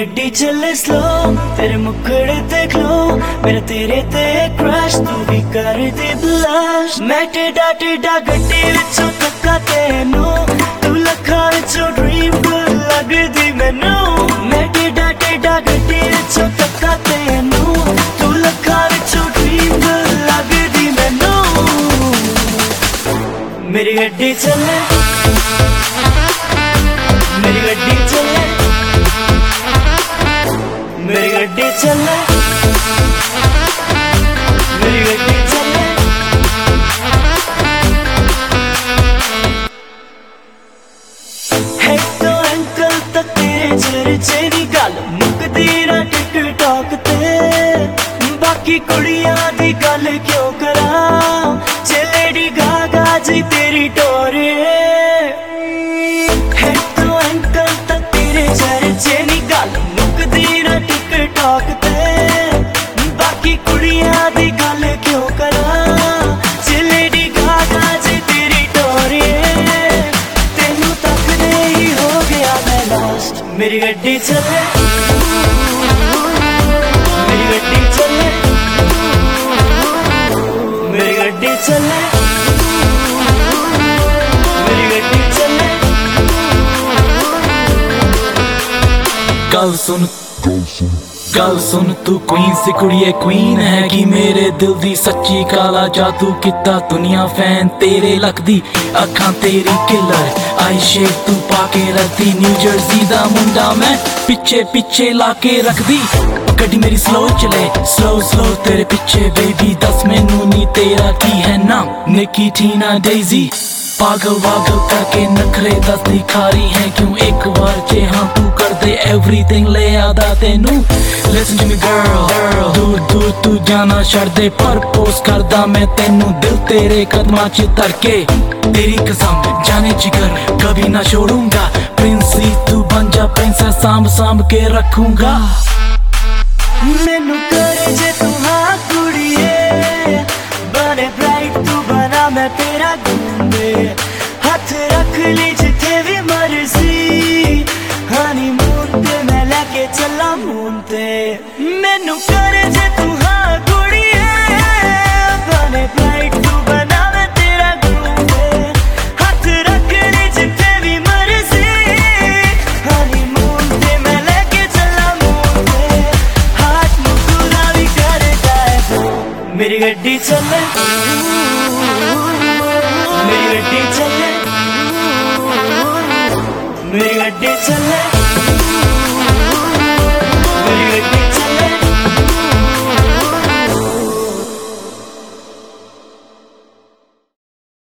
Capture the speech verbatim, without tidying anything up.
गड्डी चले स्लो, तेरे मुखड़े ते ग्लो, मेरा तेरे ते क्रश, तू भी कर दे ब्लश। मैं टेढ़ा टेढ़ा गड्डी विचों तक्का तेनू, तू लखां विचों ड्रीम गर्ल लगदी मैनू। मैं टेढ़ा टेढ़ा गड्डी विचों तक्का तेनू, तू लखां विचों ड्रीम गर्ल लगदी मैनू। मेरी गड्डी चले, मेरी गड्डी चले, मेरी गड्डी चले, मेरी गड्डी चले। है तो अंकल तक तेरे चर्चे दी गल मुकदी ना टिकटॉक ते, बाकी कुड़ियां दी गल क्यों करा, जे लेडी गागा जी तेरी टोरे। है तो अंकल तक तेरे चर्चे दी गल मुकदी ना टिकटॉक ते, बाकी कुड़ियां दी गल क्यों करा, जे लेडी गागा जी तेरी टोरे। तेनू तकदे ही हो गया मैं लॉस्ट। मेरी गड्डी चले, मेरी गड्डी चले, मेरी गड्डी चले, मेरी गड्डी चले। गल सुन गल सुन तू क्वीन सी कुड़िए क्वीन है कि मेरे दिल दी सच्ची काला जादू किता दुनिया फैन तेरे लगदी अखां तेरी किलर आई शेप तू पाके रखदी न्यू जर्सी दा मुंडा मैं पिछे पिछे लाके रखदी गड्डी मेरी स्लो चले स्लो स्लो तेरे पिछे बेबी दस मैनू नी तेरा की है नाम निकी टीना डेजी पागल वागल करके नखरे दस दिखारी है क्यों एक बार जे हाँ तू कर दे एवरीथिंग ले आदा तेनू। Listen to me girl, दूर दूर तू जाना छड़ दे पर पोस्ट करदा मैं तेनू दिल तेरे कदमां च धर के तेरी कसम जाने जिगर कभी ना छोड़ूंगा प्रिंसी तू बन जा प्रिंसेस सांभ सांभ के रखूंगा। मैनू करे जे तू हाँ कुड़िए बने ब्राइट तू बना मैं तेरा गुंडे हाथ रख ली जिथे भी मर्जी हनीमून ते मैं लेके चला मून ते। मैनू करे जे तू हाँ कुड़िए बने ब्राइट तू बना मैं तेरा गुंडे हाथ रख ली जिथे भी मर्जी हनीमून ते मैं लेके चला मून ते हाथ मुकुरा भी करदा है मेरी गड्डी चले, मेरी गड्डी चले, मेरी गड्डी चले।